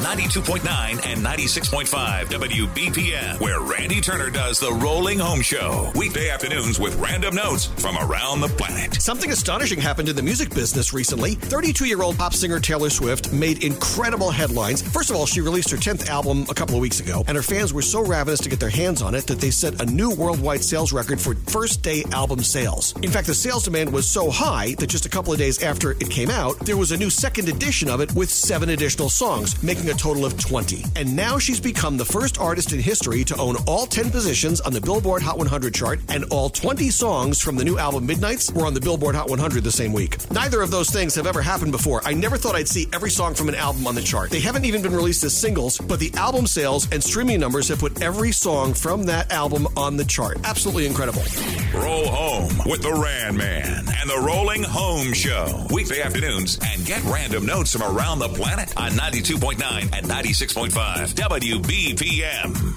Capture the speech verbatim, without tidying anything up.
ninety-two point nine and ninety-six point five W B P M, where Randy Turner does the Rolling Home Show. Weekday afternoons with random notes from around the planet. Something astonishing happened in the music business recently. thirty-two-year-old pop singer Taylor Swift made incredible headlines. First of all, she released her tenth album a couple of weeks ago, and her fans were so ravenous to get their hands on it that they set a new worldwide sales record for first-day album sales. In fact, the sales demand was so high that just a couple of days after it came out, there was a new second edition of it with seven additional songs, making a total of twenty. And now she's become the first artist in history to own all ten positions on the Billboard Hot one hundred chart, and all twenty songs from the new album Midnights were on the Billboard Hot one hundred the same week. Neither of those things have ever happened before. I never thought I'd see every song from an album on the chart. They haven't even been released as singles, but the album sales and streaming numbers have put every song from that album on the chart. Absolutely incredible. Roll home with the Ran Man and the Rolling Home Show. Weekday afternoons, and get random notes from around the planet on ninety-two point nine and ninety-six point five W B P M.